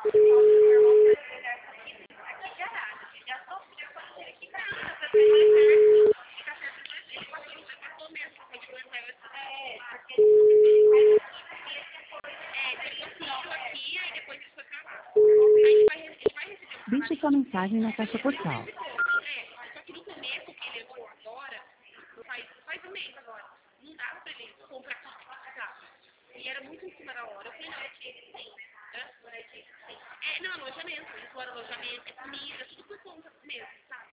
Deixe sua mensagem na caixa postal. Só que no começo que ele levou agora, faz um mês agora, não dava pra ele comprar tudo que precisava. E era muito em cima da hora. Eu falei, não, é que sim. Não, alojamento. Eles foram alojamento, é comida, tudo por conta mesmo, sabe?